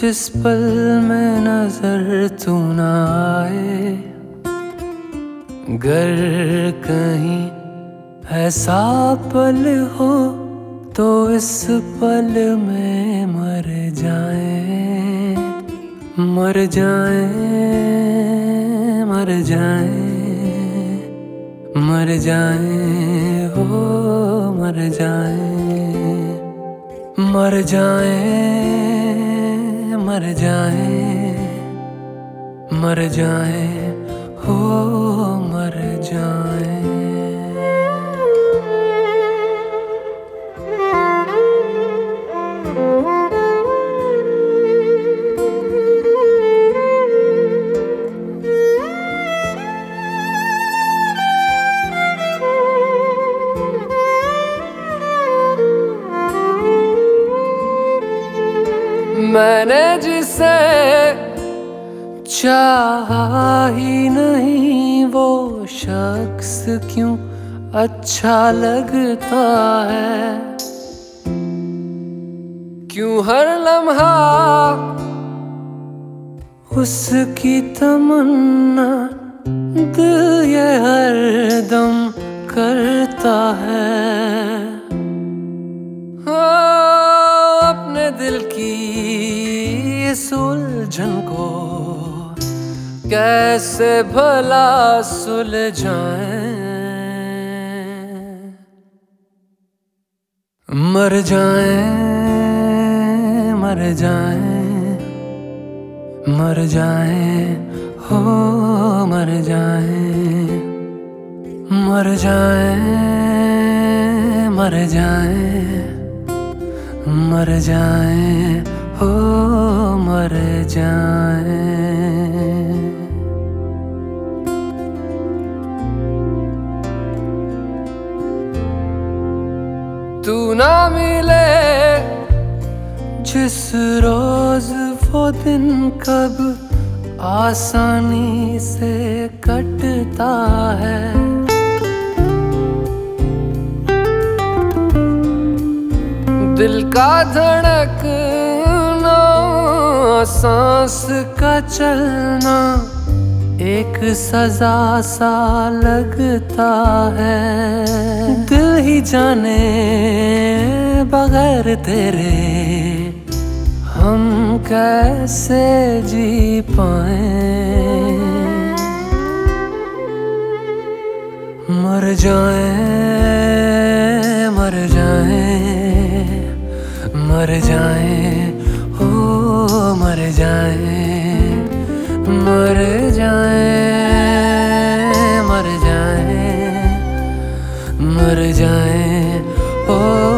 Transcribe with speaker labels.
Speaker 1: जिस पल में नजर तू ना आए, गर कहीं ऐसा पल हो तो इस पल में मर जाए, मर जाए, मर जाए, मर जाए, हो मर जाए, मर जाए, मर जाए, मर जाए, हो मर जाए। मैंने जिसे चाहा ही नहीं वो शख्स क्यों अच्छा लगता है, क्यों हर लम्हा उसकी तमन्ना दिल ये हर दम करता है। अपने दिल की इस उलझन को कैसे भला सुलझाएं, मर जाए, मर जाए, मर जाए, हो मर जाए, मर जाए, मर जाए, मर जाए, हो मर जाए। तू ना मिले जिस रोज वो दिन कब आसानी से कटता है, दिल का धड़कना, सांस का चलना एक सजा सा लगता है। दिल ही जाने बगैर तेरे हम कैसे जी पाए, मर जाए, मर जाए, मर जाए, हो मर जाए, मर जाए, मर जाए, मर जाए, हो